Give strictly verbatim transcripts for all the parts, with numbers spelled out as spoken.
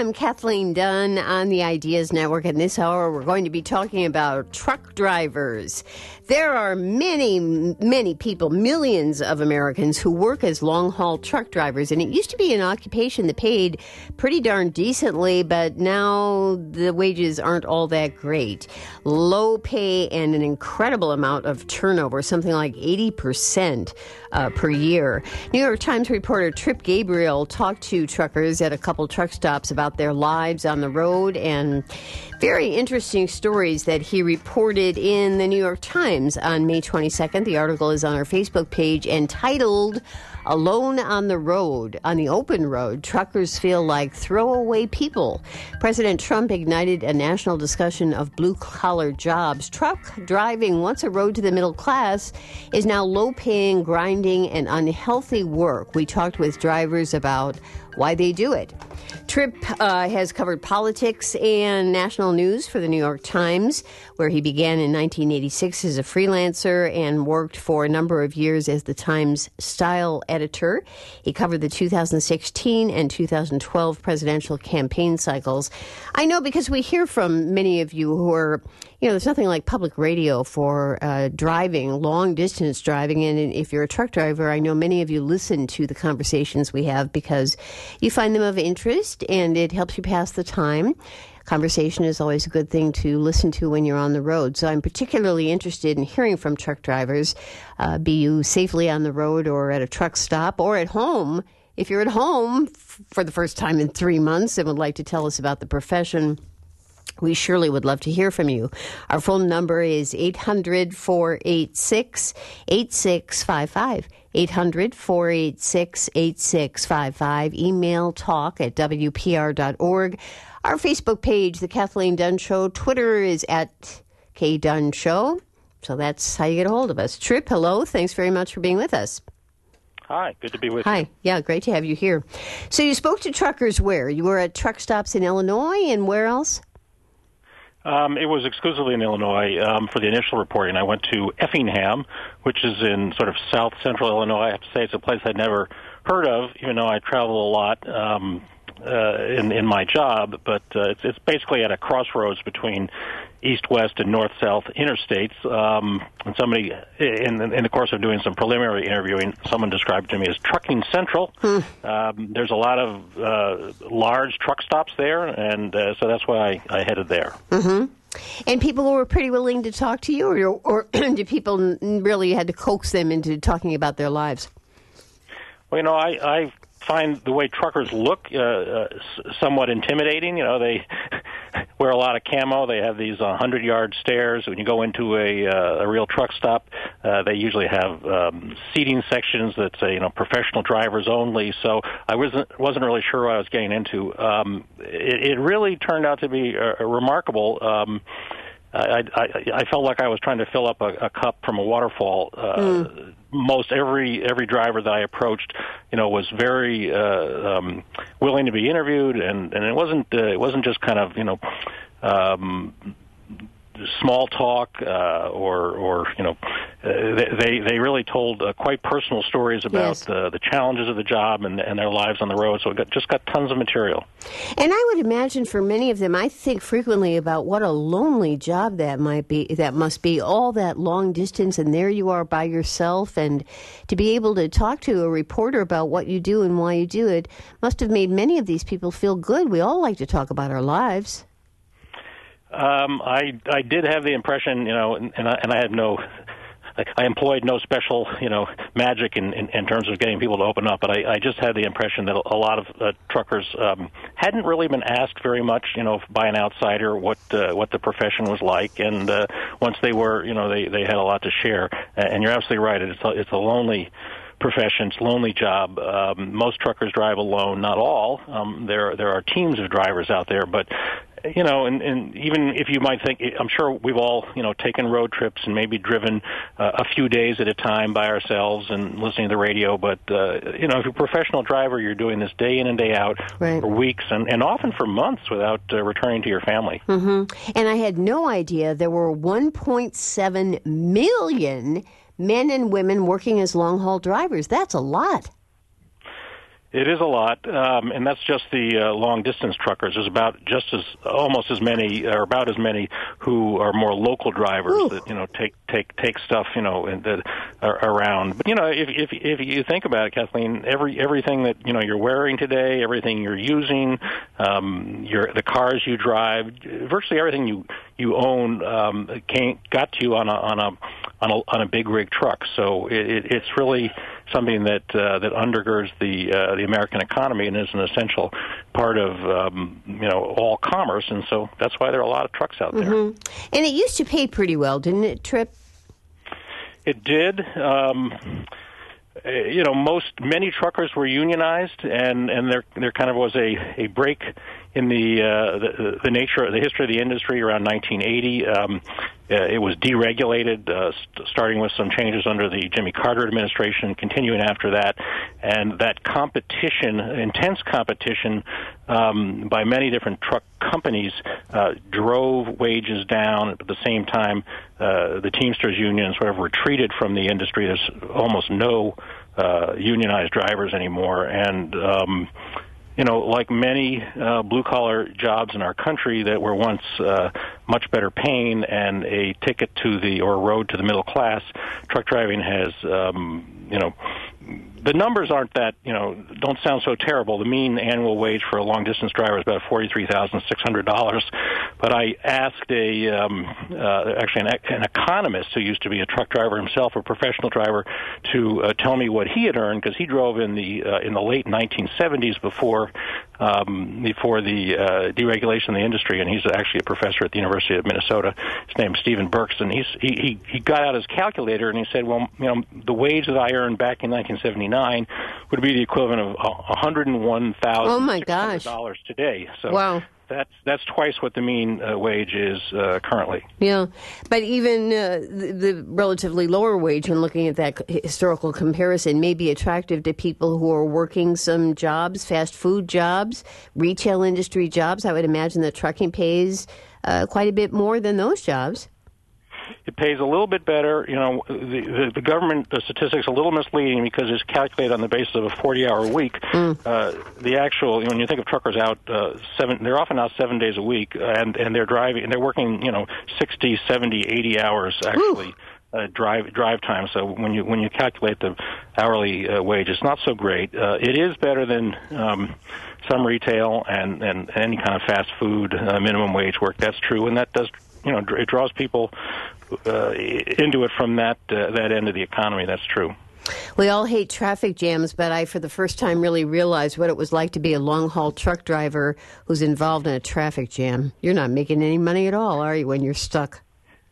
I'm Kathleen Dunn on the Ideas Network, and this hour we're going to be talking about truck drivers. There are many, many people, millions of Americans who work as long-haul truck drivers, and it used to be an occupation that paid pretty darn decently, but now the wages aren't all that great. Low pay and an incredible amount of turnover, something like eighty percent uh, per year. New York Times reporter Trip Gabriel talked to truckers at a couple truck stops about their lives on the road and very interesting stories that he reported in the New York Times on May twenty-second. The article is on our Facebook page entitled Alone on the Road. On the open road, truckers feel like throwaway people. President Trump ignited a national discussion of blue-collar jobs. Truck driving, once a road to the middle class, is now low-paying, grinding, and unhealthy work. We talked with drivers about why they do it. Tripp uh, has covered politics and national news for the New York Times, where he began in nineteen eighty-six as a freelancer and worked for a number of years as the Times style editor. He covered the two thousand sixteen and two thousand twelve presidential campaign cycles. I know because we hear from many of you who are, you know, there's nothing like public radio for uh, driving, long-distance driving. And if you're a truck driver, I know many of you listen to the conversations we have because you find them of interest and it helps you pass the time. Conversation is always a good thing to listen to when you're on the road. So I'm particularly interested in hearing from truck drivers, uh, be you safely on the road or at a truck stop or at home. If you're at home f- for the first time in three months and would like to tell us about the profession, we surely would love to hear from you. Our phone number is eight hundred, four eight six, eight six five five. eight hundred, four eight six, eight six five five. Email talk at w p r dot org. Our Facebook page, The Kathleen Dunn Show. Twitter is at K Dunn Show. So that's how you get a hold of us. Tripp, hello. Thanks very much for being with us. Hi, good to be with Hi. you. Hi, yeah, great to have you here. So you spoke to truckers where? You were at truck stops in Illinois, and where else? Um, it was exclusively in Illinois um, for the initial reporting. I went to Effingham, which is in sort of south central Illinois. I have to say it's a place I'd never heard of, even though I travel a lot um, uh, in, in my job. But uh, it's, it's basically at a crossroads between east-west and north-south interstates. Um, and somebody, in, in the course of doing some preliminary interviewing, someone described it to me as trucking central. Hmm. Um, there's a lot of uh, large truck stops there, and uh, so that's why I, I headed there. Mm-hmm. And people were pretty willing to talk to you, or, or did people really had to coax them into talking about their lives? Well, you know, I, I find the way truckers look uh, uh, somewhat intimidating. You know, they wear a lot of camo. They have these uh, hundred-yard stares. When you go into a, uh, a real truck stop, uh, they usually have um, seating sections that say, you know, professional drivers only. So I wasn't wasn't really sure what I was getting into. Um, it, it really turned out to be uh, remarkable. Um, I, I, I felt like I was trying to fill up a, a cup from a waterfall. Uh, mm. Most every every driver that I approached, you know, was very uh, um, willing to be interviewed, and, and it wasn't uh, it wasn't just kind of you know um, small talk uh, or or you know uh, they they really told uh, quite personal stories about yes. the the challenges of the job and and their lives on the road. So it got, just got tons of material. And I would imagine for many of them, I think frequently about what a lonely job that might be. That must be all that long distance, and there you are by yourself, and to be able to talk to a reporter about what you do and why you do it must have made many of these people feel good. We all like to talk about our lives. Um, I I did have the impression, you know, and, and I and I had no, I employed no special, you know, magic in, in, in terms of getting people to open up, but I, I just had the impression that a lot of uh, truckers um, hadn't really been asked very much, you know, by an outsider what uh, what the profession was like, and uh, once they were, you know, they they had a lot to share. And you're absolutely right; it's a, it's a lonely profession, it's a lonely job. Um, most truckers drive alone, not all. Um, there there are teams of drivers out there, but you know, and, and even if you might think, I'm sure we've all, you know, taken road trips and maybe driven uh, a few days at a time by ourselves and listening to the radio. But, uh, you know, if you're a professional driver, you're doing this day in and day out right. for weeks and, and often for months without uh, returning to your family. Mm-hmm. And I had no idea there were one point seven million men and women working as long-haul drivers. That's a lot. It is a lot, um, and that's just the uh, long-distance truckers. There's about just as almost as many, or about as many, who are more local drivers Ooh. that you know take take take stuff you know in the, uh, around. But you know, if if if you think about it, Kathleen, every everything that you know you're wearing today, everything you're using, um, your the cars you drive, virtually everything you you own um, came, got to you on a on a on a on a big rig truck. So it, it, it's really something that uh, that undergirds the uh, the American economy and is an essential part of um, you know all commerce, and so that's why there are a lot of trucks out there. Mm-hmm. And it used to pay pretty well, didn't it, Trip? It did. Um, you know, most many truckers were unionized, and and there there kind of was a a break in the uh, the, the nature, the history of the industry around nineteen eighty. Um, uh, it was deregulated, uh, st- starting with some changes under the Jimmy Carter administration, continuing after that, and that competition, intense competition um, by many different truck companies, uh, drove wages down. At the same time, uh, the Teamsters union sort of retreated from the industry. There's almost no uh, unionized drivers anymore, and um, you know, like many uh, blue-collar jobs in our country that were once uh, much better paying and a ticket to the or a road to the middle class, truck driving has, um, you know, the numbers aren't that, you know, don't sound so terrible. The mean annual wage for a long-distance driver is about forty-three thousand six hundred dollars. But I asked a, um, uh, actually an, an economist who used to be a truck driver himself, a professional driver, to uh, tell me what he had earned, because he drove in the uh, in the late nineteen seventies before um, before the uh, deregulation of the industry, and he's actually a professor at the University of Minnesota. His name's Stephen Burks, and he's, he, he, he got out his calculator, and he said, well, you know, the wage that I earned back in nineteen seventy-nine would be the equivalent of one hundred one thousand six hundred dollars oh today. So wow. That's that's twice what the mean uh, wage is uh, currently. Yeah, but even uh, the, the relatively lower wage, when looking at that historical comparison, may be attractive to people who are working some jobs, fast food jobs, retail industry jobs. I would imagine that trucking pays uh, quite a bit more than those jobs. It pays a little bit better. You know, the, the, the government the statistics are a little misleading because it's calculated on the basis of a forty-hour week. Mm. Uh, the actual, you know, when you think of truckers out uh, seven, they're often out seven days a week, and and they're driving, and they're working, you know, sixty, seventy, eighty hours actually. Uh, drive drive time. So when you when you calculate the hourly uh, wage, it's not so great. Uh, it is better than um, some retail and, and any kind of fast food uh, minimum wage work. That's true, and that does, you know, it draws people uh, into it from that uh, that end of the economy. That's true. We all hate traffic jams, but I, for the first time, really realized what it was like to be a long-haul truck driver who's involved in a traffic jam. You're not making any money at all, are you, when you're stuck?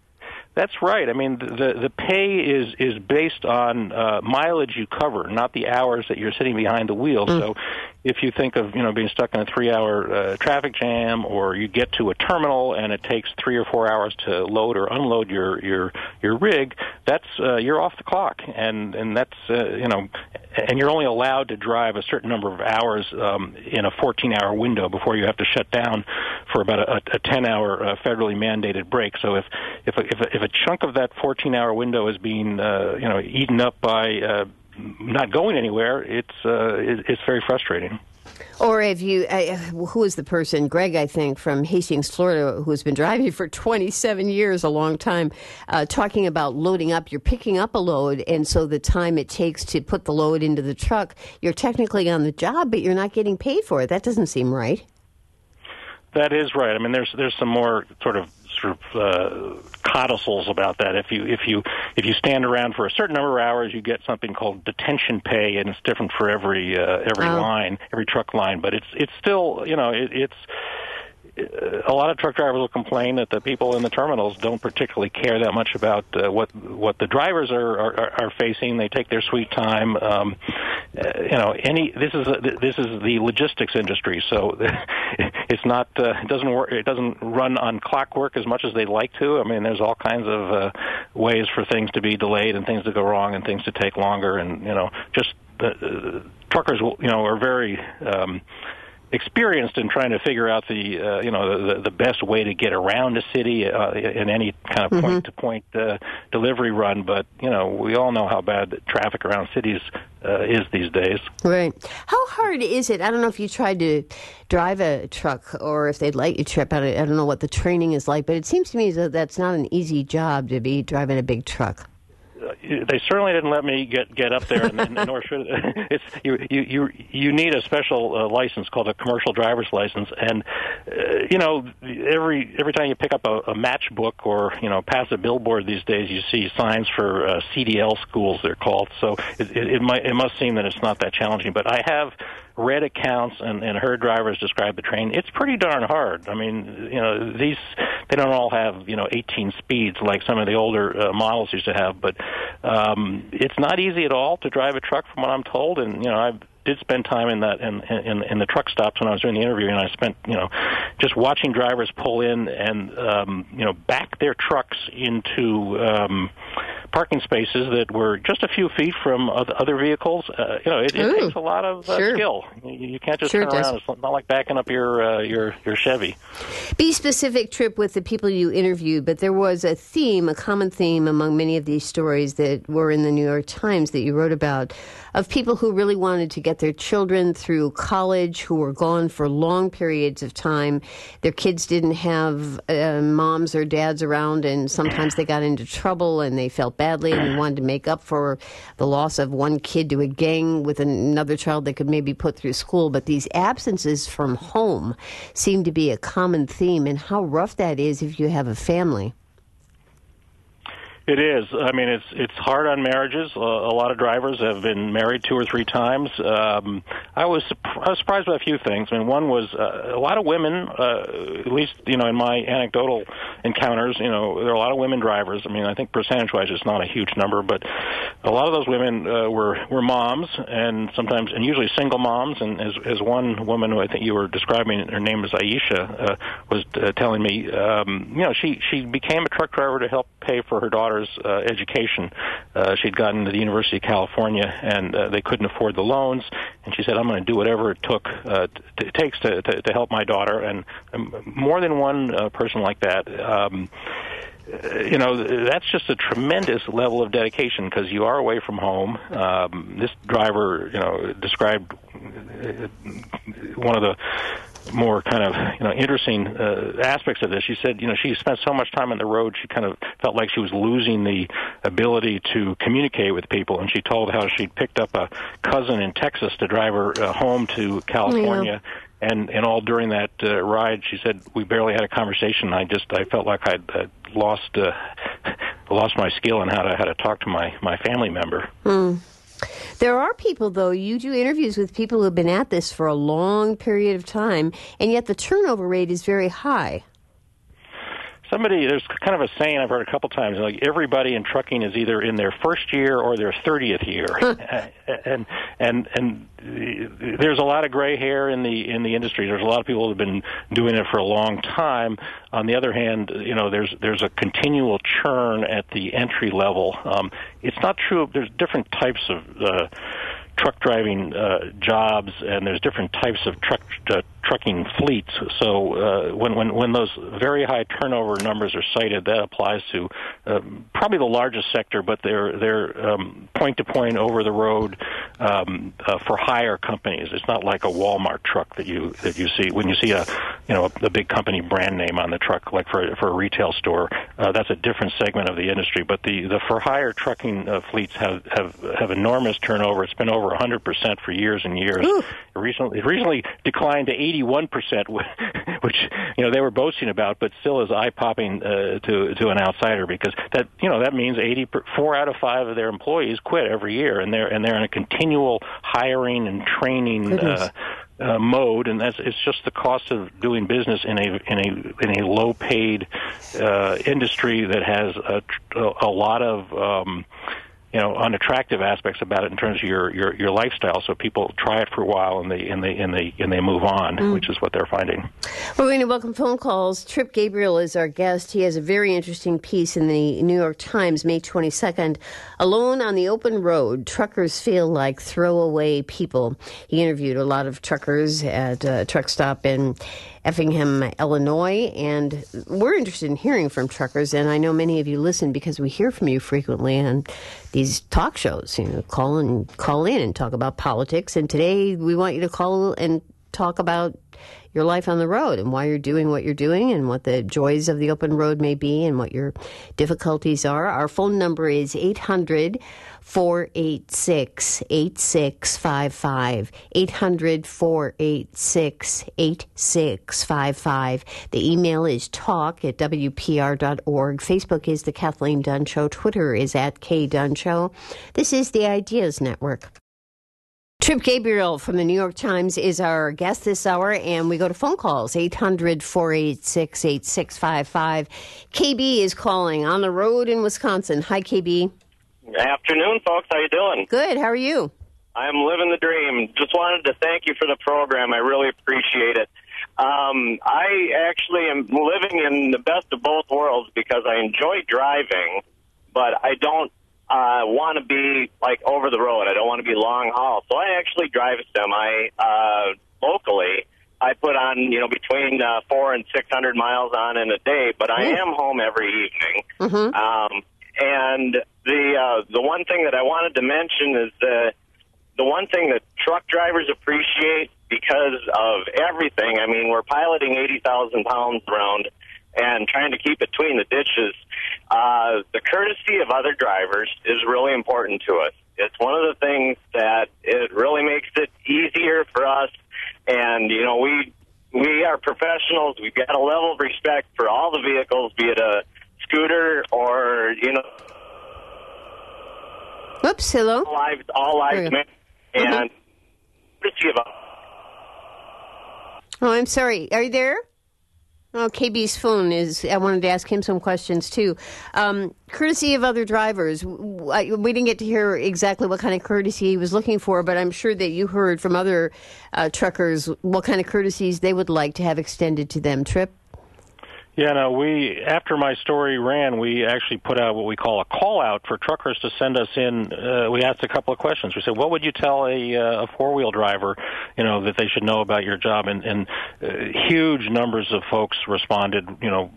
That's right. I mean, the the pay is is based on uh, mileage you cover, not the hours that you're sitting behind the wheel. Mm. So, if you think of you know being stuck in a three-hour uh, traffic jam, or you get to a terminal and it takes three or four hours to load or unload your your your rig, that's uh, you're off the clock, and and that's uh, you know, and you're only allowed to drive a certain number of hours um, in a fourteen-hour window before you have to shut down for about a, a ten-hour uh, federally mandated break. So if if a, if a, if a chunk of that fourteen-hour window is being, uh, you know, eaten up by uh, not going anywhere, it's uh, it, it's very frustrating. Or if you, uh, who is the person, Greg, I think, from Hastings, Florida, who's been driving for twenty-seven years, a long time, uh, talking about loading up. You're picking up a load, and so the time it takes to put the load into the truck, you're technically on the job, but you're not getting paid for it. That doesn't seem right. That is right. I mean, there's there's some more sort of sort of uh, codicils about that. If you if you if you stand around for a certain number of hours, you get something called detention pay, and it's different for every uh, every oh. line, every truck line. But it's it's still you know it, it's. A lot of truck drivers will complain that the people in the terminals don't particularly care that much about uh, what what the drivers are, are are facing. They take their sweet time. Um, uh, you know, any this is a, this is the logistics industry, so it's not uh, it doesn't work. It doesn't run on clockwork as much as they'd like to. I mean, there's all kinds of uh, ways for things to be delayed and things to go wrong and things to take longer. And you know, just uh, truckers, you know, are very. Um, experienced in trying to figure out the uh, you know the, the best way to get around a city uh, in any kind of point to point delivery run. But you know, we all know how bad the traffic around cities uh, is these days. Right. How hard is it? I don't know if you tried to drive a truck or if they'd let you trip out. I don't know what the training is like, but it seems to me that that's not an easy job to be driving a big truck. They certainly didn't let me get get up there, and, and nor should it's you you you you need a special uh, license called a commercial driver's license, and uh, you know every every time you pick up a, a matchbook or you know pass a billboard these days, you see signs for uh, C D L schools, they're called. So it, it, it might it must seem that it's not that challenging, but I have read accounts and, and heard drivers describe the train. It's pretty darn hard. I mean, you know, these they don't all have you know eighteen speeds like some of the older uh, models used to have, but um, it's not easy at all to drive a truck, from what I'm told. And you know, I did spend time in that in, in in the truck stops when I was doing the interview, and I spent you know just watching drivers pull in and um, you know back their trucks into um, parking spaces that were just a few feet from other vehicles. Uh, you know, it, it takes a lot of uh, sure. skill. You, you can't just sure turn around. It's not like backing up your uh, your your Chevy. Be specific, Trip, with the people you interviewed, but there was a theme, a common theme among many of these stories that were in the New York Times that you wrote about, of people who really wanted to get their children through college, who were gone for long periods of time. Their kids didn't have uh, moms or dads around, and sometimes they got into trouble and they felt badly and wanted to make up for the loss of one kid to a gang with another child they could maybe put through school. But these absences from home seem to be a common theme, and how rough that is if you have a family. It is. I mean, it's it's hard on marriages. Uh, a lot of drivers have been married two or three times. Um, I was I was surprised by a few things. I mean, one was uh, a lot of women. Uh, at least you know, in my anecdotal encounters, you know, there are a lot of women drivers. I mean, I think percentage-wise, it's not a huge number, but a lot of those women uh, were were moms, and sometimes and usually single moms. And as as one woman who I think you were describing, her name is Aisha, uh, was uh, telling me, um, you know, she she became a truck driver to help pay for her daughter's Uh, education. Uh, she'd gotten to the University of California, and uh, they couldn't afford the loans. And she said, "I'm going to do whatever it took uh, t- it takes to, to to help my daughter." And um, more than one uh, person like that. Um, You know, that's just a tremendous level of dedication because you are away from home. Um, this driver, you know, described one of the more kind of, you know, interesting uh, aspects of this. She said, you know, she spent so much time on the road, she kind of felt like she was losing the ability to communicate with people. And she told how she picked up a cousin in Texas to drive her uh, home to California. Yeah. And and all during that uh, ride, she said we barely had a conversation. I just I felt like I'd uh, lost uh, lost my skill in how to how to talk to my, my family member. Mm. There are people, though, you do interviews with people who have been at this for a long period of time, and yet the turnover rate is very high. Somebody, there's kind of a saying I've heard a couple times, like everybody in trucking is either in their first year or their thirtieth year, and and and there's a lot of gray hair in the in the industry. There's a lot of people who have been doing it for a long time. On the other hand, you know, there's there's a continual churn at the entry level. Um, it's not true. There's different types of uh, truck driving uh, jobs, and there's different types of truck uh, trucking fleets. So uh, when when when those very high turnover numbers are cited, that applies to uh, probably the largest sector, but they're they're um, point to point over the road um, uh, for hire companies. It's not like a Walmart truck that you that you see when you see a you know a, a big company brand name on the truck, like for for a retail store. Uh, that's a different segment of the industry. But the the for hire trucking uh, fleets have, have have enormous turnover. It's been over one hundred percent for years and years. Ooh. It recently it recently declined to eighty-one percent, which you know they were boasting about, but still is eye-popping uh, to to an outsider, because that you know that means eighty four out of five of their employees quit every year, and they're and they're in a continual hiring and training uh, uh, mode, and that's it's just the cost of doing business in a in a in a low-paid uh, industry that has a, a lot of um, you know, unattractive aspects about it in terms of your, your, your lifestyle. So people try it for a while and they and they and they and they move on, mm. which is what they're finding. We're going to welcome phone calls. Trip Gabriel is our guest. He has a very interesting piece in the New York Times, May twenty-second. Alone on the open road, truckers feel like throwaway people. He interviewed a lot of truckers at a truck stop in Effingham, Illinois, and we're interested in hearing from truckers, and I know many of you listen because we hear from you frequently on these talk shows. You know, call and call in and talk about politics, and today we want you to call and talk about your life on the road and why you're doing what you're doing and what the joys of the open road may be and what your difficulties are. Our phone number is eight hundred, four eight six, eight six five five, eight hundred, four eight six, eight six five five. The email is talk at W P R dot org. Facebook is The Kathleen Dunn Show. Twitter is at K Dunn Show. This is the Ideas Network. Trip Gabriel from the New York Times is our guest this hour, and we go to phone calls, eight hundred, four eight six, eight six five five. K B is calling on the road in Wisconsin. Hi, K B. Afternoon, folks. How you doing? Good. How are you? I'm living the dream. Just wanted to thank you for the program. I really appreciate it. Um, I actually am living in the best of both worlds because I enjoy driving, but I don't Uh, want to be, like, over the road. I don't want to be long haul. So I actually drive a semi uh, locally. I put on, you know, between uh, four and six hundred miles on in a day, but I am home every evening. Mm-hmm. Um, and the uh, the one thing that I wanted to mention is the, the one thing that truck drivers appreciate because of everything. I mean, we're piloting eighty thousand pounds around and trying to keep between the ditches. Uh, the courtesy of other drivers is really important to us. It's one of the things that it really makes it easier for us. And, you know, we we are professionals. We've got a level of respect for all the vehicles, be it a scooter or, you know. Whoops, hello. All lives, all lives matter. And mm-hmm. courtesy of. Oh, I'm sorry. Are you there? Oh, K B's phone is, I wanted to ask him some questions, too. Um, courtesy of other drivers, I, we didn't get to hear exactly what kind of courtesy he was looking for, but I'm sure that you heard from other uh, truckers what kind of courtesies they would like to have extended to them. Trip? Yeah, no, we, after my story ran, we actually put out what we call a call-out for truckers to send us in. Uh, we asked a couple of questions. We said, what would you tell a, uh, a four-wheel driver, you know, that they should know about your job? And, and uh, huge numbers of folks responded, you know,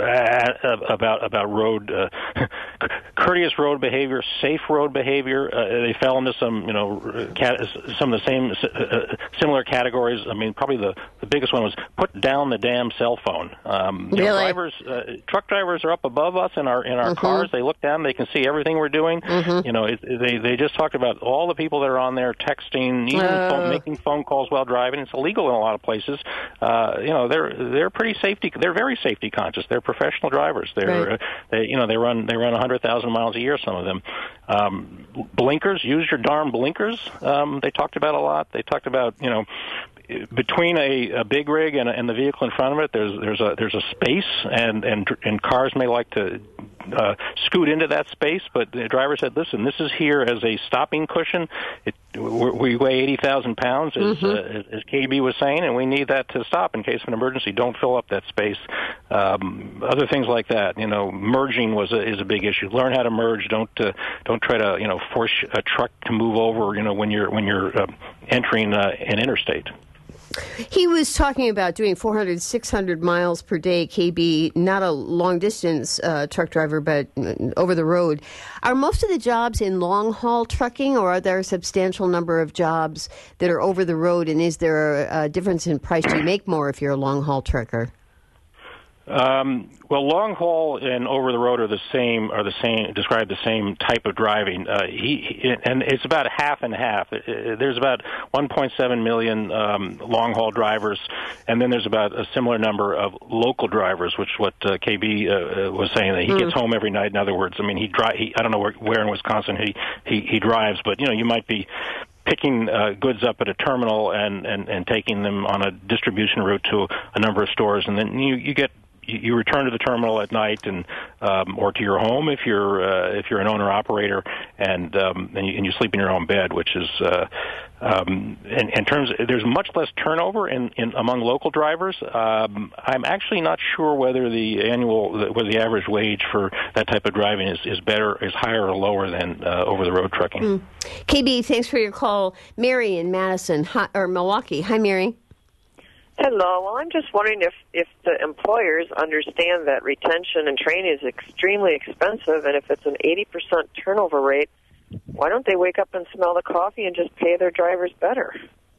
about about road uh, courteous road behavior, safe road behavior. Uh, they fell into some, you know, cat, some of the same uh, similar categories. I mean, probably the, the biggest one was put down the damn cell phone. Um, really? Know, drivers, uh, truck drivers are up above us in our in our mm-hmm. cars. They look down, they can see everything we're doing. Mm-hmm. You know, it, they they just talked about all the people that are on there texting, even uh. phone, making phone calls while driving. It's illegal in a lot of places. Uh, you know, they're they're pretty safety. They're very safety conscious. They're professional drivers. They're, right. uh, they, you know, they run they run one hundred thousand miles a year. Some of them. Um, blinkers. Use your darn blinkers. Um, they talked about a lot. They talked about, you know, between a, a big rig and, a, and the vehicle in front of it, there's there's a there's a space, and and and cars may like to uh, scoot into that space. But the driver said, "Listen, this is here as a stopping cushion. It, we weigh eighty thousand pounds, as, mm-hmm. uh, as as K B was saying, and we need that to stop in case of an emergency. Don't fill up that space." Um, other things like that, you know, merging was a, is a big issue. Learn how to merge. Don't uh, don't try to you know force a truck to move over. You know, when you're when you're uh, entering uh, an interstate. He was talking about doing four hundred, six hundred miles per day, K B, not a long-distance uh, truck driver, but over the road. Are most of the jobs in long-haul trucking, or are there a substantial number of jobs that are over the road, and is there a, a difference in price? Do you make more if you're a long-haul trucker? Um, well, long haul and over the road are the same. Are the same. Describe the same type of driving. Uh, he, he and it's about half and half. There's about one point seven million um, long haul drivers, and then there's about a similar number of local drivers, which what uh, K B uh, was saying, that he mm. gets home every night. In other words, I mean, he drive. He, I don't know where, where in Wisconsin he, he he drives, but you know, you might be picking uh, goods up at a terminal and, and, and taking them on a distribution route to a number of stores, and then you, you get you, you return to the terminal at night, and um, or to your home if you're uh, if you're an owner operator, and um, and, you, and you sleep in your own bed, which is uh, um, in, in terms of, there's much less turnover in, in among local drivers. Um, I'm actually not sure whether the annual whether the average wage for that type of driving is, is better is higher or lower than uh, over the road trucking. Mm. K B, thanks for your call. Mary in Madison hi, or Milwaukee. Hi, Mary. Hello. Well, I'm just wondering if, if the employers understand that retention and training is extremely expensive, and if it's an eighty percent turnover rate, why don't they wake up and smell the coffee and just pay their drivers better?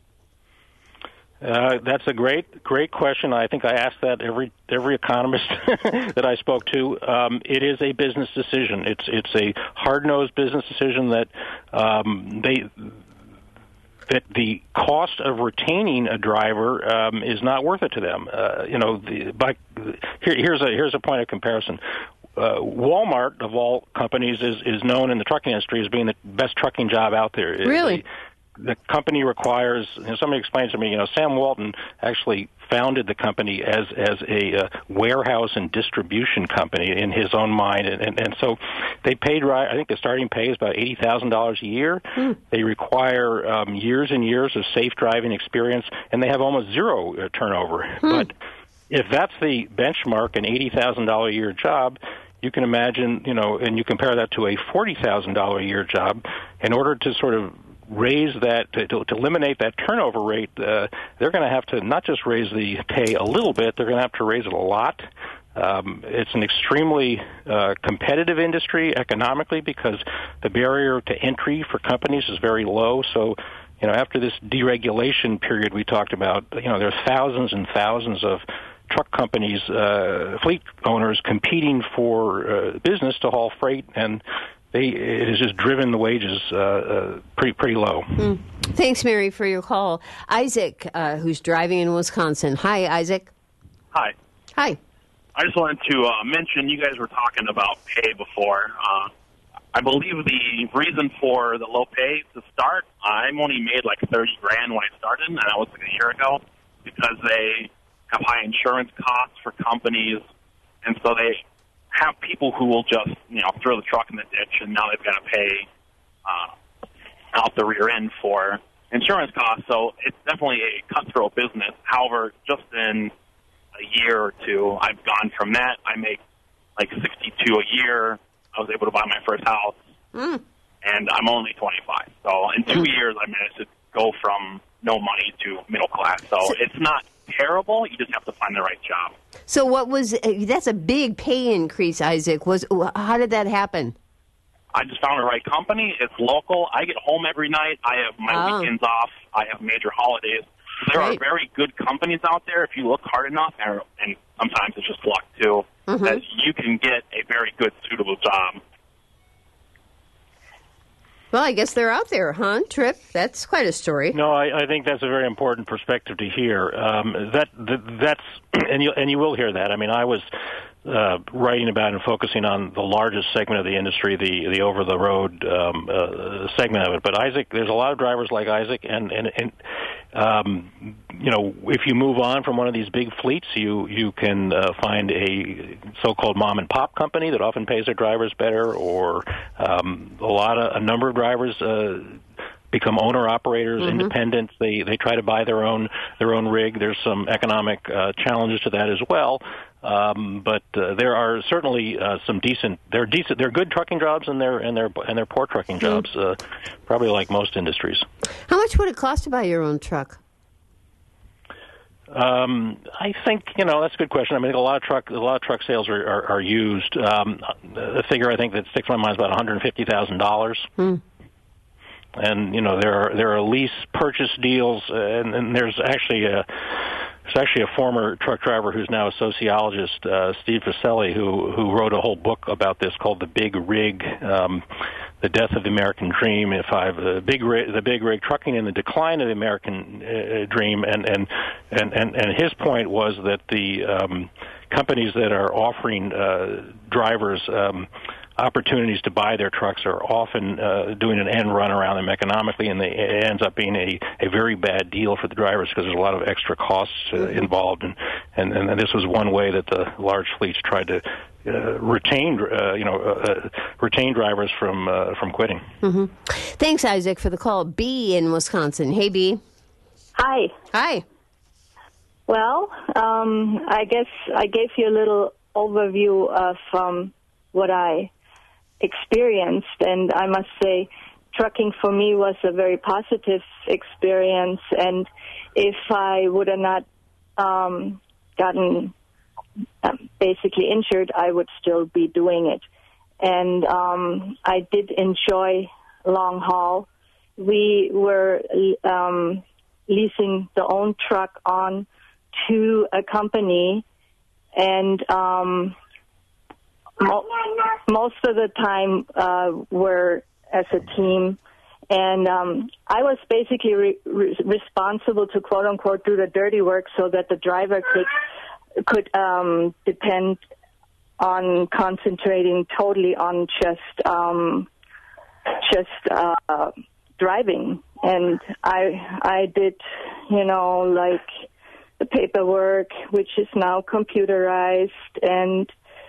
Uh, that's a great, great question. I think I asked that every every economist that I spoke to. Um, it is a business decision. It's it's a hard-nosed business decision that um, they. that the cost of retaining a driver um, is not worth it to them. Uh, you know, the, by, here, here's a here's a point of comparison. Uh, Walmart, of all companies, is is known in the trucking industry as being the best trucking job out there. Really? The, the company requires. You know, somebody explained to me. You know, Sam Walton actually founded the company as as a uh, warehouse and distribution company in his own mind, and and, and so they paid. I think the starting pay is about eighty thousand dollars a year. Mm. They require um, years and years of safe driving experience, and they have almost zero uh, turnover. Mm. But if that's the benchmark, an eighty thousand dollar a year job, you can imagine, you know, and you compare that to a forty thousand dollar a year job. In order to sort of raise that, to, to, to eliminate that turnover rate, uh, they're going to have to not just raise the pay a little bit, they're going to have to raise it a lot. Um, it's an extremely uh, competitive industry economically because the barrier to entry for companies is very low. So, you know, after this deregulation period we talked about, you know, there's thousands and thousands of truck companies, uh, fleet owners competing for uh, business to haul freight, and They, it has just driven the wages uh, uh, pretty pretty low. Mm. Thanks, Mary, for your call. Isaac, uh, who's driving in Wisconsin. Hi, Isaac. Hi. Hi. I just wanted to uh, mention you guys were talking about pay before. Uh, I believe the reason for the low pay to start, I only made like thirty grand when I started, and that was like a year ago, because they have high insurance costs for companies, and so they have people who will just, you know, throw the truck in the ditch, and now they've got to pay uh, out the rear end for insurance costs. So it's definitely a cutthroat business. However, just in a year or two, I've gone from that. I make like sixty-two a year. I was able to buy my first house, mm. and I'm only twenty-five. So in two years, I managed to go from no money to middle class. So it's not terrible. You just have to find the right job. So what was, that's a big pay increase, Isaac. Was How did that happen? I just found the right company. It's local. I get home every night. I have my oh. weekends off. I have major holidays. There right. are very good companies out there if you look hard enough, and, and sometimes it's just luck too, mm-hmm. that you can get a very good, suitable job. Well, I guess they're out there, huh, Tripp? That's quite a story. No, I, I think that's a very important perspective to hear. Um, that, that that's and you and you will hear that. I mean, I was uh, writing about and focusing on the largest segment of the industry, the the over the road um, uh, segment of it. But Isaac, there's a lot of drivers like Isaac, and and and um, you know, if you move on from one of these big fleets, you you can uh, find a so-called mom and pop company that often pays their drivers better, or um, a lot of a number of drivers uh, become owner operators, mm-hmm. independents. They they try to buy their own their own rig. There's some economic uh, challenges to that as well. Um, but uh, there are certainly uh, some decent. They're decent. They're good trucking jobs, and they're and they're and they're poor trucking jobs. Uh, probably like most industries. How much would it cost to buy your own truck? Um, I think you know that's a good question. I mean, a lot of truck a lot of truck sales are are, are used. Um, a figure I think that sticks in my mind is about one hundred fifty thousand dollars. Hmm. And you know there are there are lease purchase deals, and, and there's actually a. There's actually a former truck driver who's now a sociologist, uh, Steve Viselli, who who wrote a whole book about this called "The Big Rig: um, The Death of the American Dream." If I've the big rig, the big rig trucking and the decline of the American uh, dream, and and, and and and his point was that the um, companies that are offering uh, drivers um, opportunities to buy their trucks are often uh, doing an end run around them economically, and they, it ends up being a, a very bad deal for the drivers because there's a lot of extra costs uh, involved, and, and and this was one way that the large fleets tried to uh, retain uh, you know uh, retain drivers from uh, from quitting. Mm-hmm. Thanks, Isaac, for the call. B in Wisconsin. Hey, B. Hi. Hi. Well, um, I guess I gave you a little overview of um, what I experienced, and I must say trucking for me was a very positive experience, and if I would have not um, gotten um, basically injured, I would still be doing it. And um, I did enjoy long haul. We were um, leasing the own truck on to a company, and um, mo- most of the time uh, we're as a team. And um, I was basically re- re- responsible to quote unquote do the dirty work so that the driver could could um, depend on concentrating totally on just um, just uh, driving. And I I did, you know, like the paperwork, which is now computerized, and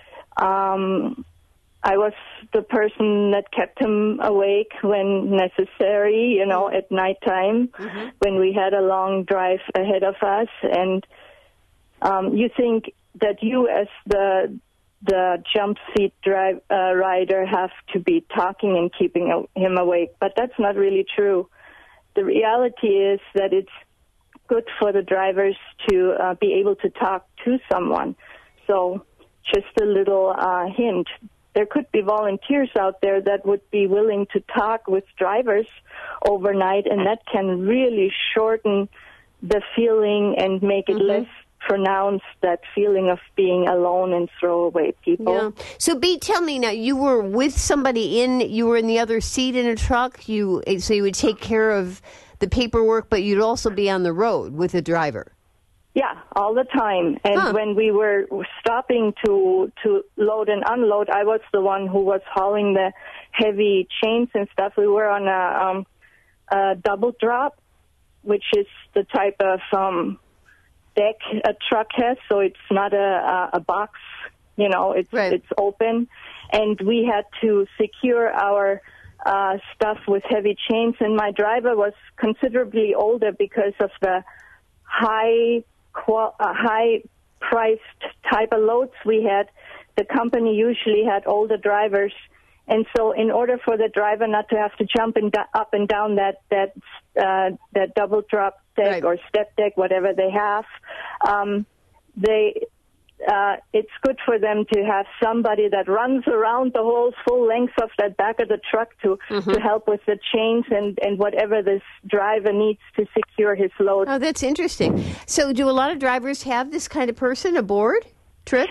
um, I was the person that kept him awake when necessary, you know, at nighttime, mm-hmm. when we had a long drive ahead of us. And um, you think that you, as the the jump seat drive, uh, rider, have to be talking and keeping a, him awake, but that's not really true. The reality is that it's good for the drivers to uh, be able to talk to someone. So just a little uh, hint. There could be volunteers out there that would be willing to talk with drivers overnight, and that can really shorten the feeling and make it mm-hmm. less pronounced, that feeling of being alone and throwaway people. Yeah. So, B, tell me now, you were with somebody in, you were in the other seat in a truck, you so you would take care of the paperwork, but you'd also be on the road with a driver. Yeah, all the time. And huh. when we were stopping to to load and unload, I was the one who was hauling the heavy chains and stuff. We were on a, um, a double drop, which is the type of um, deck a truck has, so it's not a, a, a box, you know, it's right. it's open. And we had to secure our uh, stuff with heavy chains, and my driver was considerably older because of the high Qual- uh, high-priced type of loads we had. The company usually had older drivers, and so in order for the driver not to have to jump and do- up and down that that uh, that double drop deck right. or step deck, whatever they have, um, they uh, it's good for them to have somebody that runs around the whole full length of that back of the truck to, mm-hmm. to help with the chains and, and whatever this driver needs to secure his load. Oh, that's interesting. So do a lot of drivers have this kind of person aboard, Trip?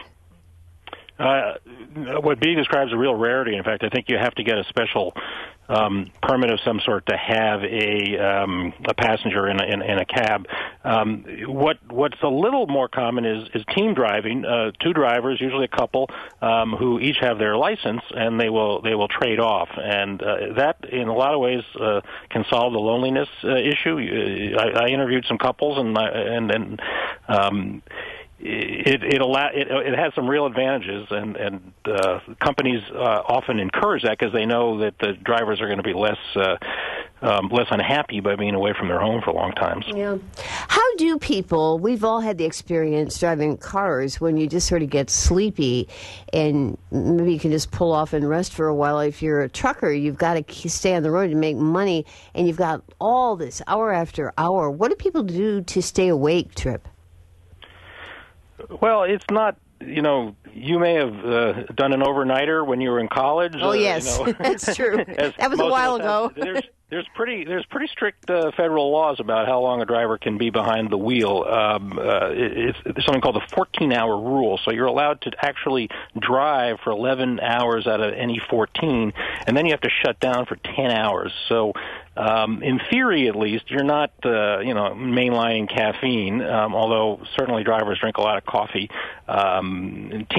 Uh, what B describes is a real rarity. In fact, I think you have to get a special um, permit of some sort to have a um, a passenger in a, in, in a cab. Um, what what's a little more common is, is team driving. Uh, two drivers, usually a couple, um, who each have their license, and they will they will trade off. And uh, that, in a lot of ways, uh, can solve the loneliness uh, issue. I, I interviewed some couples, and I, and and. Um, It it, allow, it it has some real advantages, and and uh, companies uh, often encourage that because they know that the drivers are going to be less uh, um, less unhappy by being away from their home for long times. Yeah. How do people? We've all had the experience driving cars when you just sort of get sleepy, and maybe you can just pull off and rest for a while. If you're a trucker, you've got to stay on the road and make money, and you've got all this hour after hour. What do people do to stay awake, Trip? Well, it's not, you know, you may have uh, done an overnighter when you were in college. Oh, uh, yes, you know, that's true. That was a while ago. Have, there's, there's pretty there's pretty strict uh, federal laws about how long a driver can be behind the wheel. Um, uh, it's, it's something called the fourteen-hour rule. So you're allowed to actually drive for eleven hours out of any fourteen, and then you have to shut down for ten hours. So Um, in theory, at least, you're not, uh, you know, mainlining caffeine, um, although certainly drivers drink a lot of coffee. Um, team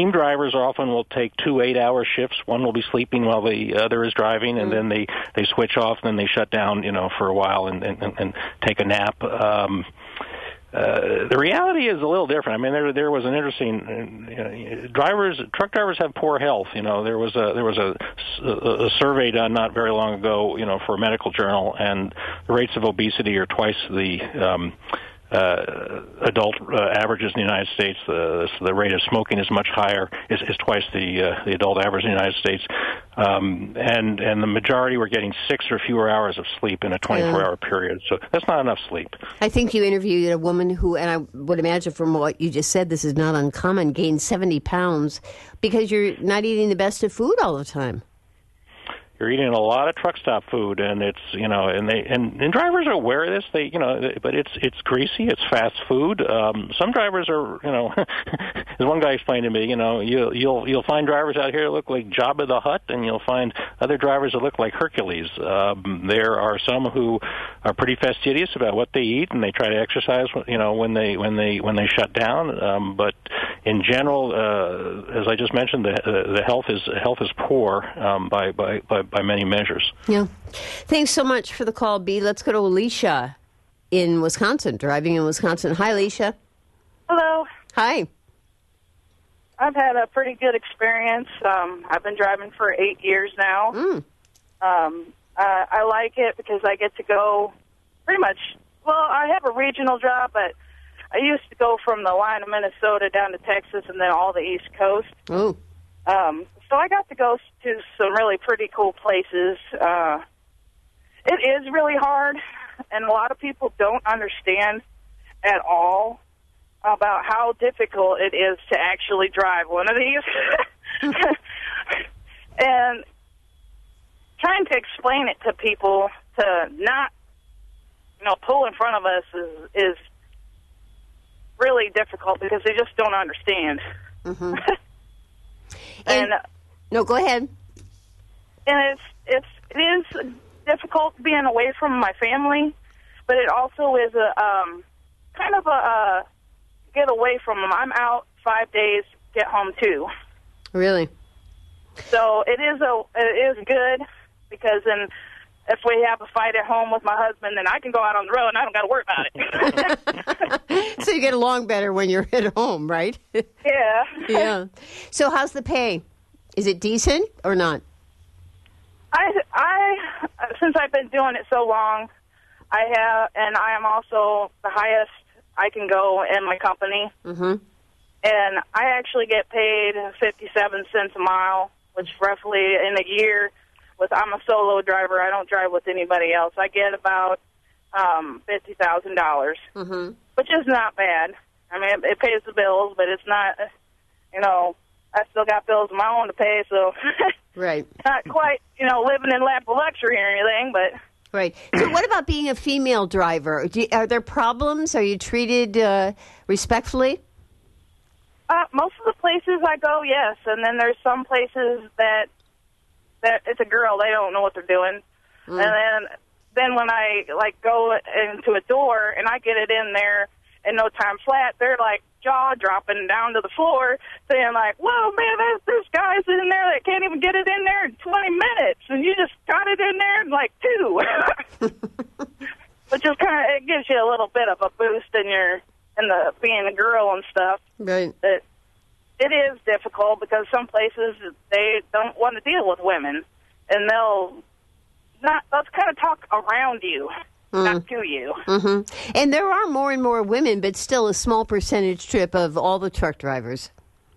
team drivers often will take two eight-hour shifts. One will be sleeping while the other is driving, and then they, they switch off, and then they shut down, you know, for a while and, and, and take a nap. Um, Uh, the reality is a little different. I mean, there there was an interesting uh, drivers. Truck drivers have poor health. You know, there was a there was a, a, a survey done not very long ago. You know, for a medical journal, and the rates of obesity are twice the um, uh, adult uh, averages in the United States. The the rate of smoking is much higher. is is twice the uh, the adult average in the United States. Um, and and the majority were getting six or fewer hours of sleep in a twenty-four hour period. So that's not enough sleep. I think you interviewed a woman who, and I would imagine from what you just said, this is not uncommon, gained seventy pounds because you're not eating the best of food all the time. You're eating a lot of truck stop food, and it's you know, and they and, and drivers are aware of this. They you know, but it's it's greasy, it's fast food. Um, some drivers are you know, as one guy explained to me, you know, you you'll you'll find drivers out here that look like Jabba the Hutt, and you'll find other drivers that look like Hercules. Um, there are some who are pretty fastidious about what they eat, and they try to exercise, you know, when they when they when they shut down. Um, but in general, uh, as I just mentioned, the uh, the health is health is poor um, by by by by many measures. Yeah. Thanks so much for the call, B. Let's go to Alicia in Wisconsin, driving in Wisconsin. Hi, Alicia. Hello. Hi. I've had a pretty good experience. Um, I've been driving for eight years now. Mm. Um, uh, I like it because I get to go pretty much, well, I have a regional job, but I used to go from the line of Minnesota down to Texas and then all the East Coast. Oh. Um, so I got to go to some really pretty cool places. Uh, it is really hard, and a lot of people don't understand at all about how difficult it is to actually drive one of these. And trying to explain it to people to not, you know, pull in front of us is, is really difficult because they just don't understand. Mm-hmm. And, and no, go ahead. And it's it's it is difficult being away from my family, but it also is a um, kind of a uh, get away from them. I'm out five days, get home two. Really? So it is a it is good because then if we have a fight at home with my husband, then I can go out on the road and I don't got to worry about it. So you get along better when you're at home, right? Yeah. Yeah. So how's the pay? Is it decent or not? I, I, since I've been doing it so long, I have, and I am also the highest I can go in my company. Mm-hmm. And I actually get paid fifty-seven cents a mile, which roughly in a year, with I'm a solo driver, I don't drive with anybody else, I get about um, fifty thousand dollars, mm-hmm. which is not bad. I mean, it, it pays the bills, but it's not, you know, I still got bills of my own to pay, so right. Not quite, you know, living in lap of luxury or anything, but... Right. So what about being a female driver? Do you, are there problems? Are you treated uh, respectfully? Uh, most of the places I go, yes, and then there's some places that that it's a girl, they don't know what they're doing. Mm. And then then when I, like, go into a door and I get it in there in no time flat, they're, like, jaw-dropping down to the floor, saying, like, whoa, man, there's, there's guys in there that can't even get it in there in twenty minutes, and you just got it in there in, like, two. But just kind of, it gives you a little bit of a boost in your, in the being a girl and stuff. Right. But it is difficult because some places, they don't want to deal with women, and they'll not, they'll kind of talk around you. Mm. Not to you. Mm-hmm. And there are more and more women, but still a small percentage trip of all the truck drivers.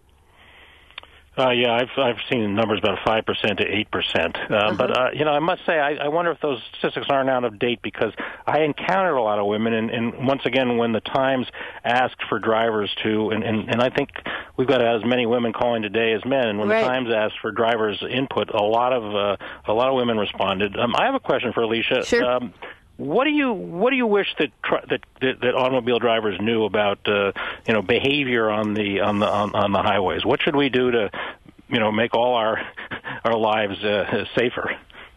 Uh, yeah, I've I've seen numbers about five percent to eight percent. Uh, uh-huh. But uh, you know, I must say, I, I wonder if those statistics aren't out of date because I encountered a lot of women, and, and once again, when the Times asked for drivers to, and, and, and I think we've got as many women calling today as men, and when right. the Times asked for drivers' input, a lot of uh, a lot of women responded. Um, I have a question for Alicia. Sure. Um, What do you what do you wish that tr- that, that that automobile drivers knew about uh, you know behavior on the on the on, on the highways? What should we do to you know make all our our lives uh, safer?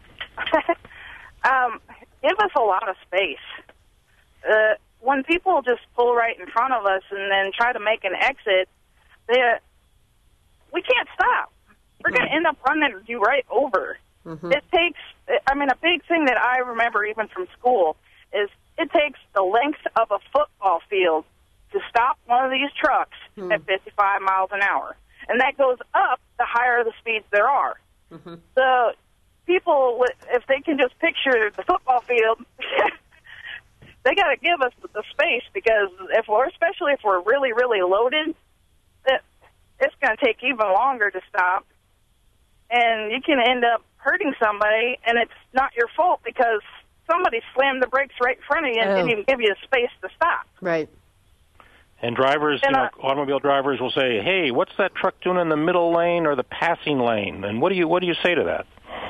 um, give us a lot of space. Uh, when people just pull right in front of us and then try to make an exit, they we can't stop. We're going to end up running you right over. Mm-hmm. It takes, I mean, a big thing that I remember even from school is it takes the length of a football field to stop one of these trucks mm-hmm. at fifty-five miles an hour. And that goes up the higher the speeds there are. Mm-hmm. So people, if they can just picture the football field, they got to give us the space, because if we're, especially if we're really, really loaded, it, it's going to take even longer to stop. And you can end up hurting somebody, and it's not your fault because somebody slammed the brakes right in front of you and oh. didn't even give you the space to stop. Right. And drivers, And, you know, uh, automobile drivers will say, "Hey, what's that truck doing in the middle lane or the passing lane?" And what do you what do you say to that?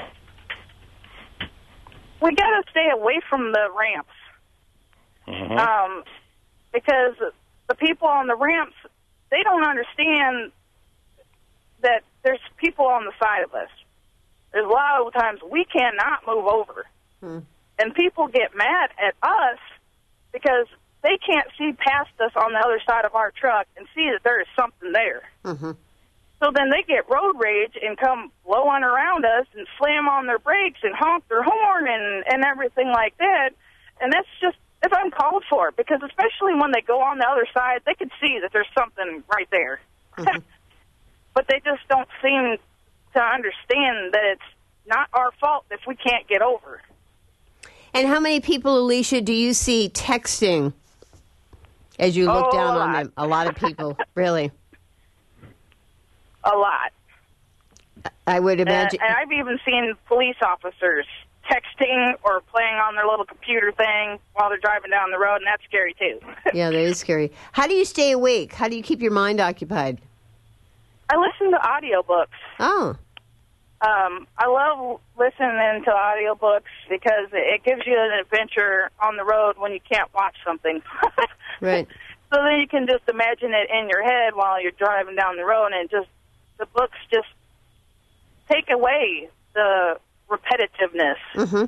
We got to stay away from the ramps, Mm-hmm. um, because the people on the ramps, they don't understand that there's people on the side of us. There's a lot of times we cannot move over. Hmm. And people get mad at us because they can't see past us on the other side of our truck and see that there is something there. Mm-hmm. So then they get road rage and come blowing around us and slam on their brakes and honk their horn and, and everything like that. And that's just, it's uncalled for, because especially when they go on the other side, they can see that there's something right there. Mm-hmm. But they just don't seem to understand that it's not our fault if we can't get over. And how many people, Alicia, do you see texting as you look Oh, down a on lot. them? A lot of people, really. A lot. I would And, imagine. and I've even seen police officers texting or playing on their little computer thing while they're driving down the road, and that's scary, too. Yeah, that is scary. How do you stay awake? How do you keep your mind occupied? I listen to audiobooks. Oh, Um, I love listening to audiobooks because it gives you an adventure on the road when you can't watch something. right. So then you can just imagine it in your head while you're driving down the road, and just the books just take away the repetitiveness. Mm-hmm.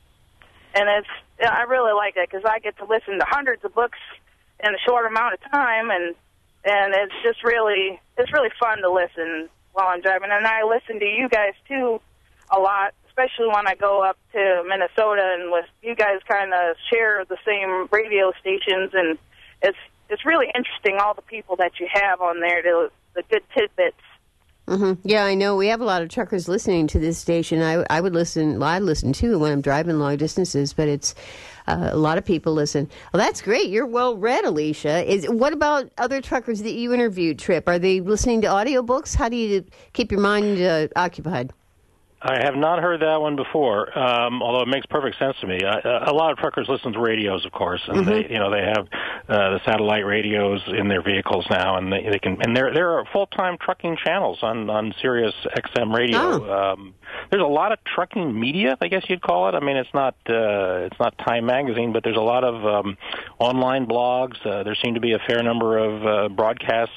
And it's I really like it because I get to listen to hundreds of books in a short amount of time, and and it's just really it's really fun to listen while I'm driving. And I listen to you guys too a lot, especially when I go up to Minnesota, and with you guys kind of share the same radio stations, and it's it's really interesting all the people that you have on there, the the good tidbits. Mm-hmm. Yeah, I know. We have a lot of truckers listening to this station. I, I would listen, well, I listen too when I'm driving long distances, but it's uh, a lot of people listen. Well, that's great. You're well read, Alicia. Is What about other truckers that you interviewed, Trip? Are they listening to audiobooks? How do you keep your mind uh, occupied? I have not heard that one before, um, although it makes perfect sense to me. Uh, a lot of truckers listen to radios, of course, and Mm-hmm. they, you know, they have uh, the satellite radios in their vehicles now, and they, they can. And there, there are full-time trucking channels on on Sirius X M radio. Oh. Um, there's a lot of trucking media, I guess you'd call it. I mean, it's not uh, it's not Time Magazine, but there's a lot of um, online blogs. Uh, there seem to be a fair number of uh, broadcast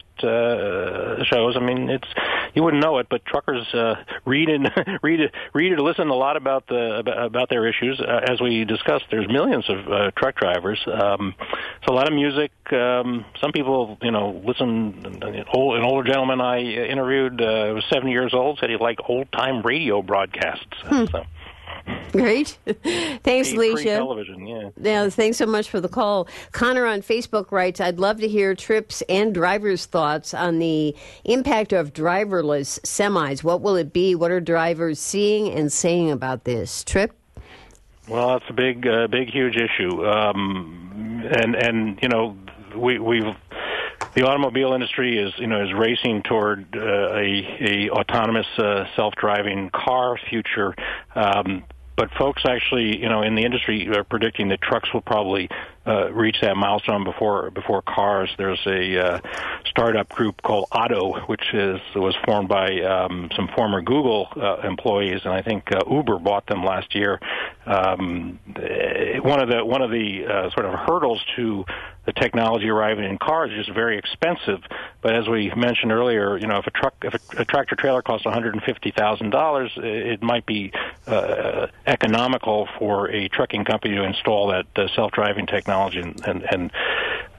uh, shows. I mean, it's you wouldn't know it, but truckers uh, read and read read and listen a lot about the about their issues. Uh, as we discussed, there's millions of uh, truck drivers. Um, so a lot of music. Um, some people, you know, listen. An older gentleman I interviewed uh, was seventy years old. Said he liked old time radio broadcasts. Hmm. So. Great. Thanks, Free Alicia. television, yeah. Yeah, thanks so much for the call. Connor on Facebook writes, I'd love to hear Trips and drivers' thoughts on the impact of driverless semis. What will it be? What are drivers seeing and saying about this? Trip? Well, that's a big, uh, big, huge issue. Um, and, and, you know, we, we've, the automobile industry is, you know, is racing toward uh, a, a autonomous uh, self-driving car future. Um, but folks actually, you know, in the industry are predicting that trucks will probably uh, reach that milestone before before cars. There's a uh, startup group called Otto, which is was formed by um, some former Google uh, employees, and I think uh, Uber bought them last year. Um, one of the one of the uh, sort of hurdles to the technology arriving in cars is just very expensive. But as we mentioned earlier, you know, if a truck, if a, a tractor trailer costs one hundred fifty thousand dollars, it might be uh, economical for a trucking company to install that uh, self-driving technology. And, and, and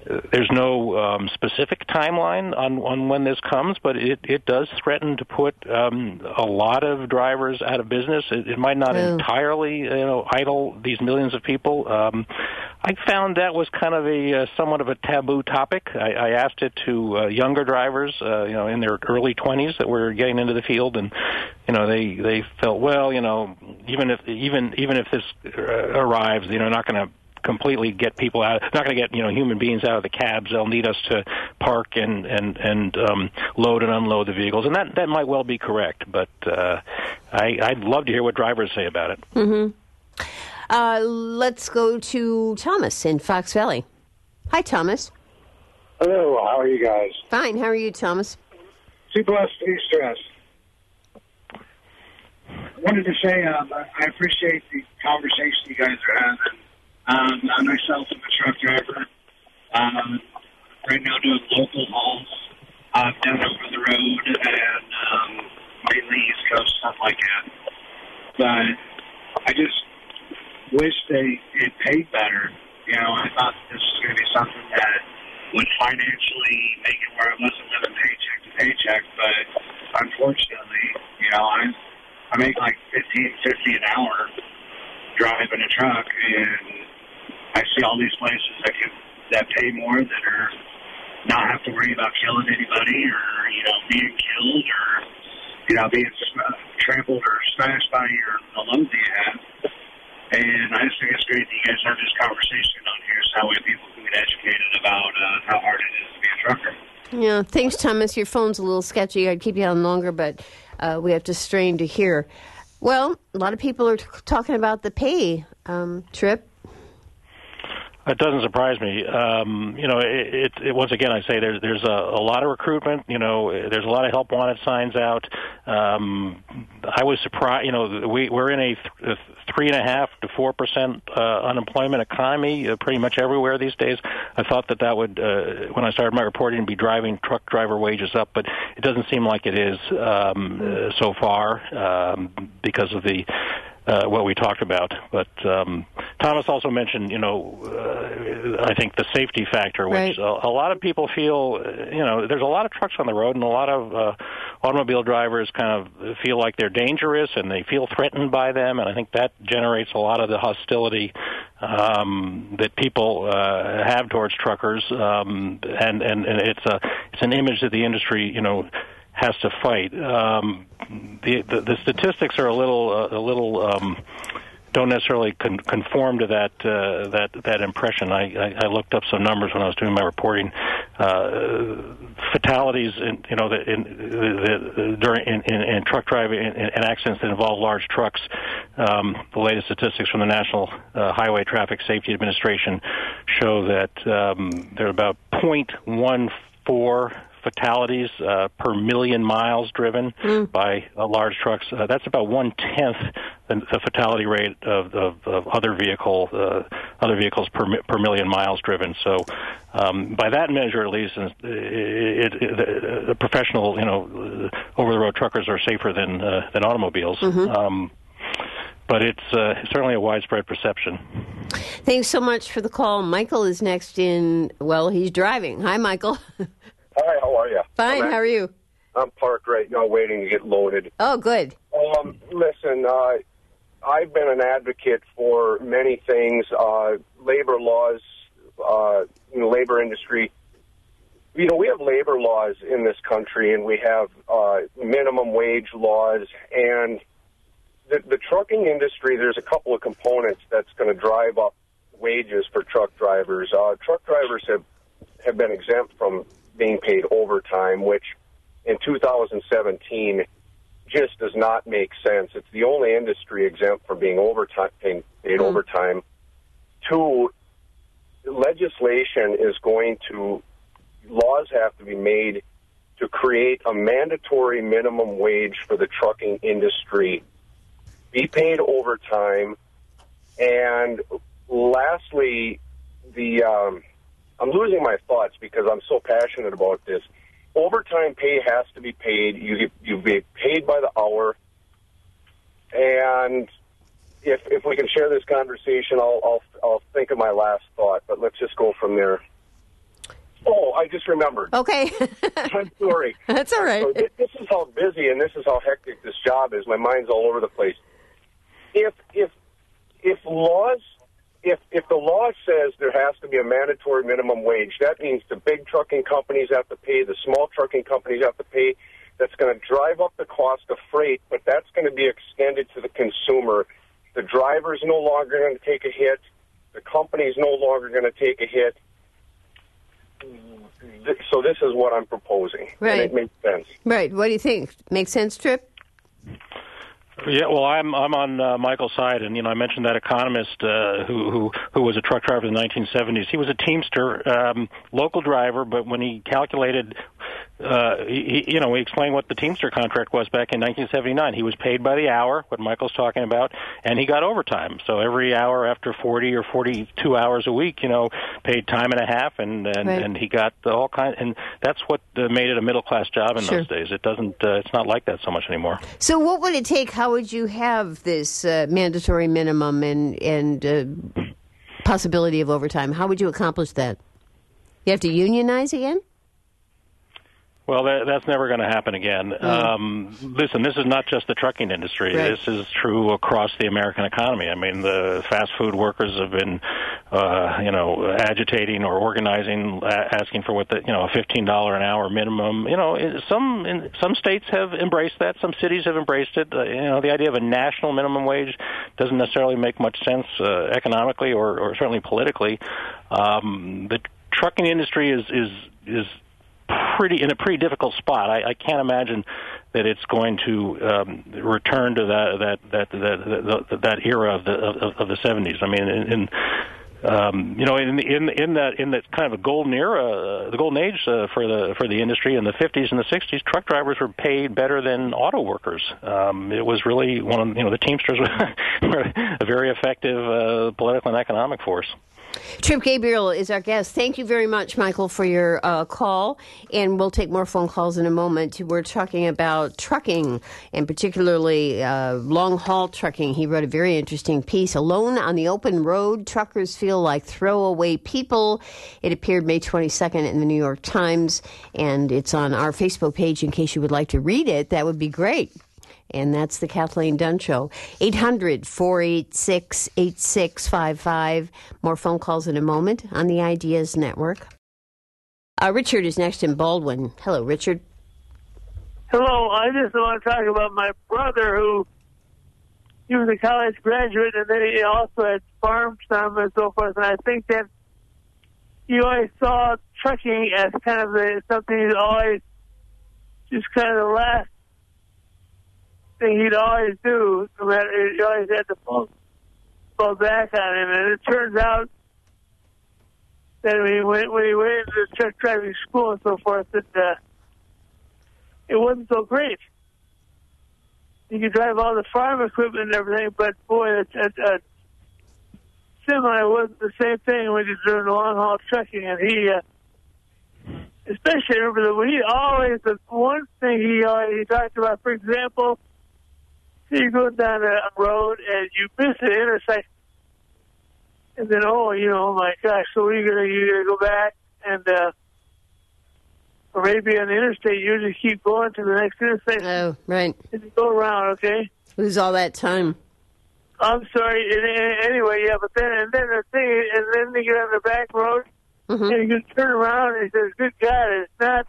there's no um, specific timeline on, on when this comes, but it, it does threaten to put um, a lot of drivers out of business. It, it might not oh. entirely, you know, idle these millions of people. Um, I found that was kind of a uh, somewhat of a taboo topic. I, I asked it to uh, younger drivers, uh, you know, in their early twenties that were getting into the field, and you know, they they felt, well, you know, even if even even if this uh, arrives, you know, not going to completely get people out, not going to get, you know, human beings out of the cabs. They'll need us to park and and and um, load and unload the vehicles, and that that might well be correct. But uh, I, I'd love to hear what drivers say about it. Mm-hmm. Uh, let's go to Thomas in Fox Valley. Hi, Thomas. Hello. How are you guys? Fine. How are you, Thomas? Too blessed to be stressed. I wanted to say um, I appreciate the conversation you guys are having. Um, I myself am a truck driver. Um, right now doing local hauls uh, down over the road and um, mainly East Coast, stuff like that. But I just wish they it paid better. You know, I thought this was going to be something that would financially make it where I wasn't living paycheck to paycheck. But unfortunately, you know, I I make like fifteen fifty an hour driving a truck, and I see all these places that can that pay more that are not have to worry about killing anybody or, you know, being killed or, you know, being uh, trampled or smashed by your the load that you have. And I just think it's great that you guys have this conversation on here so that way people can get educated about uh, how hard it is to be a trucker. Yeah, thanks, Thomas. Your phone's a little sketchy. I'd keep you on longer, but uh, we have to strain to hear. Well, a lot of people are t- talking about the pay um, trip. It doesn't surprise me. Um, you know, it, it, it, once again, I say there's there's a, a lot of recruitment. You know, there's a lot of help wanted signs out. Um, I was surprised. You know, we we're in a th- three and a half to four percent uh, unemployment economy uh, pretty much everywhere these days. I thought that that would, uh, when I started my reporting, be driving truck driver wages up, but it doesn't seem like it is um, uh, so far um, because of the. Uh, what we talked about. But um, Thomas also mentioned, you know, uh, I think the safety factor, which right. a, a lot of people feel, you know, there's a lot of trucks on the road and a lot of uh, automobile drivers kind of feel like they're dangerous and they feel threatened by them, and I think that generates a lot of the hostility um, that people uh, have towards truckers, um, and, and, and it's a it's an image that the industry, you know, has to fight. Um, the, the the statistics are a little uh, a little um, don't necessarily con- conform to that uh, that that impression. I, I, I looked up some numbers when I was doing my reporting. Uh, fatalities, in, you know, the, in, the, the, during in, in, in truck driving and accidents that involve large trucks. Um, the latest statistics from the National uh, Highway Traffic Safety Administration show that um, there are about zero point one four fatalities uh, per million miles driven mm. by uh, large trucks. Uh, that's about one tenth the, the fatality rate of, of, of other vehicle uh, other vehicles per per million miles driven. So, um, by that measure, at least, it, it, it, the, the professional, you know, over the road truckers are safer than uh, than automobiles. Mm-hmm. Um, but it's uh, certainly a widespread perception. Thanks so much for the call. Michael is next in. Well, he's driving. Hi, Michael. Hi, how are you? Fine, how are you? I'm parked right now waiting to get loaded. Oh, good. Um, listen, uh, I've been an advocate for many things, uh, labor laws, uh, in the labor industry. You know, we have labor laws in this country, and we have uh, minimum wage laws, and the, the trucking industry, there's a couple of components that's going to drive up wages for truck drivers. Uh, truck drivers have, have been exempt from being paid overtime, which in two thousand seventeen just does not make sense. It's the only industry exempt from being overtime, paid mm. overtime. Two, legislation is going to, laws have to be made to create a mandatory minimum wage for the trucking industry, be paid overtime, and lastly, the... Um, I'm losing my thoughts because I'm so passionate about this. Overtime pay has to be paid. You you be paid by the hour. And if if we can share this conversation, I'll I'll I'll think of my last thought. But let's just go from there. I just remembered. Okay. I'm sorry. That's all right. So this, this is how busy and this is how hectic this job is. My mind's all over the place. If if if laws, if if the law says there has to be a mandatory minimum wage, that means the big trucking companies have to pay, the small trucking companies have to pay. That's going to drive up the cost of freight, but that's going to be extended to the consumer. The driver's no longer going to take a hit. The company's no longer going to take a hit. So this is what I'm proposing. Right. And it makes sense. Right. What do you think? Makes sense, Trip? Yeah, well, I'm I'm on uh, Michael's side, and you know I mentioned that economist uh, who who who was a truck driver in the nineteen seventies. He was a Teamster, um, local driver, but when he calculated, uh, he, you know, he explained what the Teamster contract was back in nineteen seventy-nine. He was paid by the hour, what Michael's talking about, and he got overtime. So every hour after forty or forty-two hours a week, you know, paid time and a half, and and, right. and he got all kind, and that's what uh, made it a middle class job in Sure. those days. It doesn't, uh, it's not like that so much anymore. So what would it take? How would you have this uh, mandatory minimum and and uh, possibility of overtime? How would you accomplish that? You have to unionize again? Well, that, that's never going to happen again. Oh. Um, listen, this is not just the trucking industry. Right. This is true across the American economy. I mean, the fast food workers have been, uh, you know, agitating or organizing, uh, asking for what the, you know, a fifteen dollars an hour minimum. You know, in some in some states have embraced that. Some cities have embraced it. Uh, you know, the idea of a national minimum wage doesn't necessarily make much sense uh, economically or, or certainly politically. Um, the trucking industry is is is pretty in a pretty difficult spot. I, I can't imagine that it's going to um, return to that that that that, that, that era of the of, of the seventies. I mean, in, in um, you know, in in in that in that kind of a golden era, uh, the golden age uh, for the for the industry in the fifties and the sixties, truck drivers were paid better than auto workers. Um, it was really one of you know the Teamsters were a very effective uh, political and economic force. Trip Gabriel is our guest. Thank you very much, Michael, for your uh, call. And we'll take more phone calls in a moment. We're talking about trucking, and particularly uh, long-haul trucking. He wrote a very interesting piece, Alone on the Open Road, Truckers Feel Like Throwaway People. It appeared May twenty-second in the New York Times, and it's on our Facebook page in case you would like to read it. That would be great. And that's the Kathleen Dunn Show. eight hundred, four eight six, eight six five five. More phone calls in a moment on the Ideas Network. Uh, Richard is next in Baldwin. Hello, Richard. Hello. I just want to talk about my brother who, he was a college graduate, and then he also had farmed some and so forth. And I think that he always saw trucking as kind of the, something he'd always, just kind of the last thing he'd always do, no matter, he always had to fall, fall back on him. And it turns out that when he went, when he went into truck driving school and so forth, that uh, it wasn't so great. You could drive all the farm equipment and everything, but boy, a, a, a semi wasn't the same thing when you're doing long haul trucking. And he, uh, especially remember that when he always, the one thing he always he talked about, for example, so you go down a road and you miss an intersection, and then oh, you know, oh my gosh, so what are you gonna you gonna go back and uh, or maybe on the interstate you just keep going to the next intersection. Oh, right. And you go around, okay? Lose all that time. I'm sorry. Anyway, yeah, but then and then the thing, and then they get on the back road, mm-hmm. and you can turn around and he says, "Good God, it's not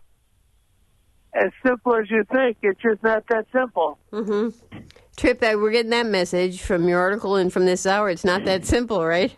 as simple as you think. It's just not that simple." Mm-hmm. Trip, we're getting that message from your article and from this hour. It's not that simple, right?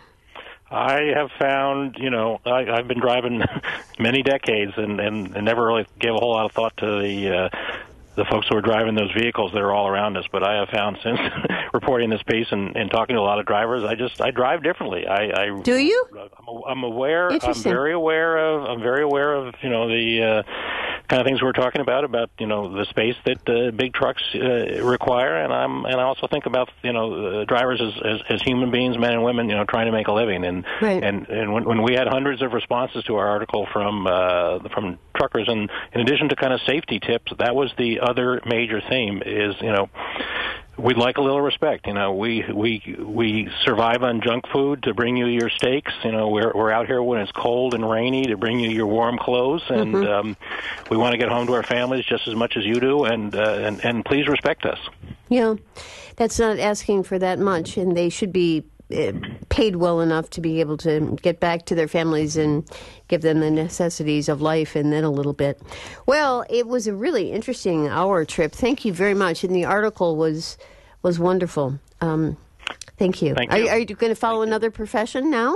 I have found, you know, I, I've been driving many decades and, and, and never really gave a whole lot of thought to the uh, the folks who are driving those vehicles that are all around us. But I have found since reporting this piece and, and talking to a lot of drivers, I just I drive differently. I, I do you? I'm, I'm aware. I'm very aware of. I'm very aware of. You know the. Uh, kind of things we're talking about, about, you know, the space that uh, big trucks uh, require. And I'm, and I also think about, you know, uh, drivers as, as, as human beings, men and women, you know, trying to make a living. And, right. and, and when, when we had hundreds of responses to our article from, uh, from truckers, and in addition to kind of safety tips, that was the other major theme is, you know, we'd like a little respect. You know, we we we survive on junk food to bring you your steaks. You know, we're we're out here when it's cold and rainy to bring you your warm clothes, and Mm-hmm. um, we want to get home to our families just as much as you do. And uh, and and please respect us. Yeah, that's not asking for that much, and they should be uh, paid well enough to be able to get back to their families and give them the necessities of life, and then a little bit. Well, it was a really interesting hour trip. Thank you very much, and the article was was wonderful. Um, thank you. Thank Are, you. are you going to follow another profession now?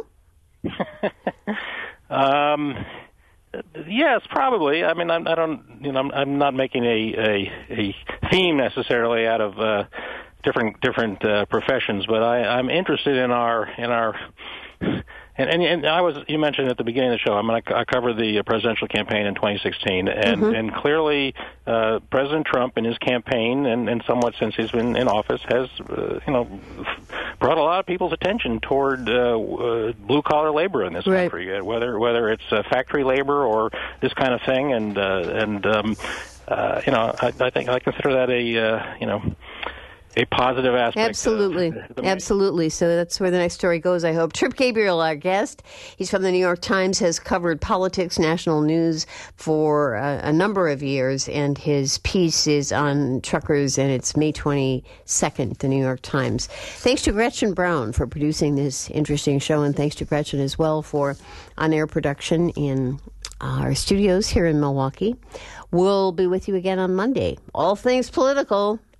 Um, yes, probably. I mean, I'm, I don't, you know, I'm, I'm not making a, a, a theme necessarily out of uh, different different uh, professions, but I, I'm interested in our in our. And, and, and I was, you mentioned at the beginning of the show, I mean, I, I covered the presidential campaign in twenty sixteen, and, Mm-hmm. and clearly uh, President Trump in his campaign, and, and somewhat since he's been in office, has, uh, you know, brought a lot of people's attention toward uh, uh, blue-collar labor in this Right. country, uh, whether whether it's uh, factory labor or this kind of thing, and, uh, and um, uh, you know, I, I think I consider that a, uh, you know, a positive aspect. Absolutely. Of the- Absolutely. So that's where the next story goes, I hope. Trip Gabriel, our guest, he's from the New York Times, has covered politics, national news for a, a number of years, and his piece is on truckers, and it's May twenty-second, the New York Times. Thanks to Gretchen Brown for producing this interesting show, and thanks to Gretchen as well for on-air production in our studios here in Milwaukee. We'll be with you again on Monday. All things political.